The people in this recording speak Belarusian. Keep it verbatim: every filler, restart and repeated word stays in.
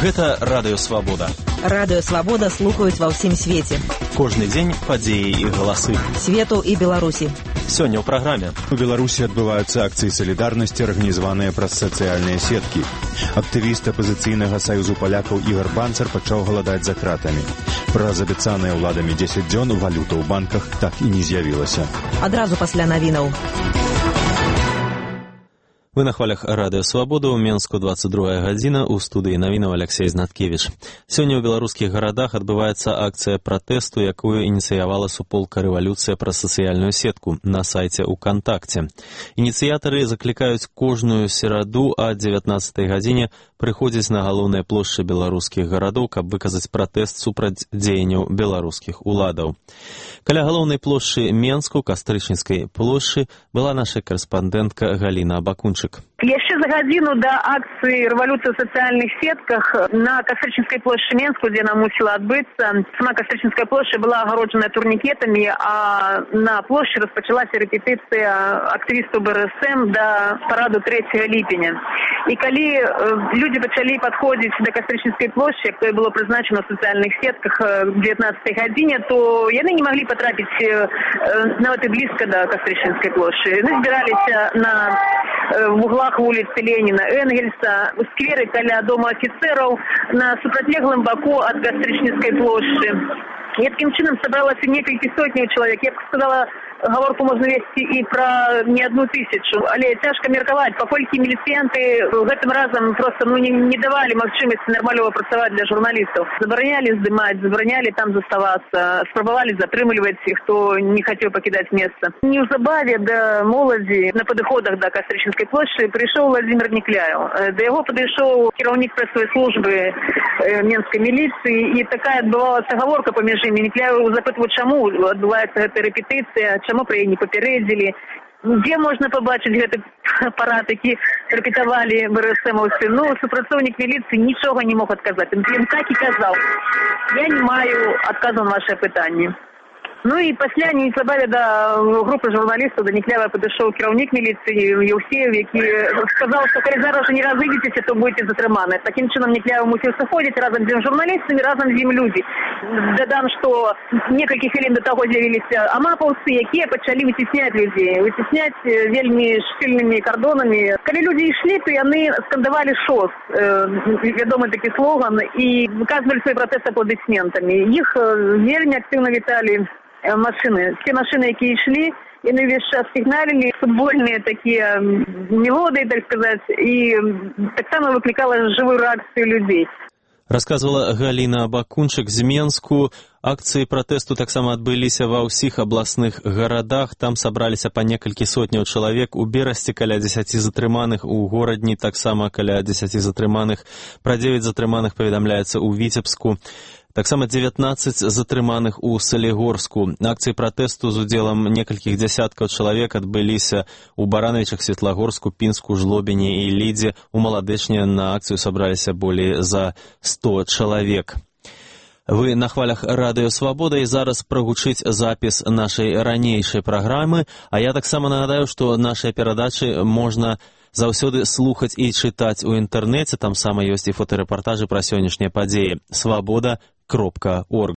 Гэта Радыё Свабода. Радыё Свабода слухаюць ва ўсім свеце. Кожны дзень падзеі і галасы. Свету і Беларусі. Сёння ў праграме. У Беларусі адбываюцца акцыі салідарнасці, арганізаваныя праз сацыяльныя сеткі. Актывіст апазіцыйнага саюзу палякаў Ігар Банцар пачаў галадаць за кратамі. Праз абяцаныя ўладамі дзесяць дзён валюта ў банках так і не з'явілася. Адразу пасля навінаў. Вы на хвалях Радыё Свабода, у Менску двадцать другая гадзіна, у студыі навінаў Алексей Знаткевіч. Сёння ў беларускіх гарадах адбываецца акцыя пратэсту, якую ініцыявала суполка рэвалюцыя праз сацыяльную сетку на сайце УКонтакце. Ініцыятары заклікаюць кожную сераду а дзевятнаццатай гадзіне прыходзіць на галоўныя плошчы беларускіх гарадоў, каб выказаць пратэст супраць дзеянняў беларускіх уладаў. Каля галоўнай плошчы Менску, Кастрычніцкай плошчы, была наша карэспандэнтка Галіна Абакунчык. Яшчэ за гадзіну да акцыі рэвалюцыі ў сацыяльных сетках на Кастрычніцкай плошчы Менску, дзе яна мусіла адбыцца, сама Кастрычніцкая плошча была агароджана турнікетамі, а на плошчы распачалася рэпетыцыя актывістаў бэ эр эс эм да параду трэцяга ліпеня. І калі э, людзі пачалі падходзіць да Кастрычніцкай плошчы, як тое было прызначана ў сацыяльных сетках к дзевятнаццатай гадзіне, то яны не маглі патрапіць э, нават і блізка да Кастрычніцкай плошчы. Яны збіраліся на в углах вуліцы Леніна, Энгельса, у скверы каля дома афіцэраў, на супрацьлеглым баку ад Кастрычніцкай плошчы. І такім чынам сабралася некалькі сотняў чалавек. Я б сказала, гаворку можна весці і пра не одну тысячу, але цяжка меркаваць, паколькі міліцыянты гэтым разам проста ну, не, не давалі магчымасці нармалёва працаваць для журналістаў. Забаранялі здымаць, забаранялі там заставацца, спрабавалі затрымліваць іх, хто не хацеў пакідаць месца. Неўзабаве да моладзі на падыходах да Кастрычніцкай плошчы прыйшоў Владзімир Некляеў. Да яго падышоў кіраўнік прэсавай службы менскай міліцыі, і такая адбывалася гаворка паміж імі. Некляеў запытваў, чаму адбываецца гэта рэпетыцыя, чаму пра яе не папярэдзілі, дзе можна пабачыць гэты апарат, які рэпетавалі бэ эр эс эмаўцы. Ну, супрацоўнік міліцыі нічога не мог адказаць. Ён так і казаў: я не маю адказу на вашае пытанне. Ну і пасля неўзабаве да групы журналістаў да Некляева падышоў кіраўнік міліцыі Еўсеев, які сказаў, што калі зараз не разыдзеце, то будете затрыманы. Такім чынам Некляев мусіў сыходзіць разам з ім журналістамі, разам з ім людзі. Дадам, што некалькі хвілін да таго з'явіліся амапаўцы, якія пачалі выцісняць людзей, выцісняць вельмі шчыльнымі кардонамі. Калі людзі ішлі, то яны скандавалі шос, э, вядомы такі слоган, і выказвалі свой пратэст апладысментамі. Іх вельмі актыўна віталі машины. Все машины, якія ішлі, яны ўвесь час сігналілі, футбольныя такія мелодыі, так сказаць, і таксама выклікала жывую рэакцыю людзей. Расказвала Галіна Абакунчык з Менску. Акцыі пратэсту таксама адбыліся ва ўсіх абласных гарадах. Там сабраліся па некалькі сотняў чалавек. У Берасці каля дзесяці затрыманых, у Горадні таксама каля дзесяці затрыманых. Пра дзевяць затрыманых паведамляецца ў Віцебску. Таксама дзевятнаццаць затрыманых у Салігорску. Акцыі пратэсту з удзелам некалькіх дзясяткаў чалавек адбыліся ў Баранавічах, Светлагорску, Пінску, Жлобіне і Лідзе. У Маладэчне на акцыю сабраліся болей за сто чалавек. Вы на хвалях Радыё Свабода, і зараз прагучыць запіс нашай ранейшай праграмы, а я таксама нагадаю, што нашыя перадачы можна заўсёды слухаць і чытаць у інтэрнэце, там сама ёсць і фотарэпартажы пра сённяшнія падзеі. свабода кропка орг.